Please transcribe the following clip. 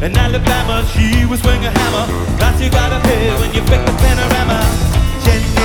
And Alabama, she will swing a hammer. Price you gotta pay when you pick the panorama.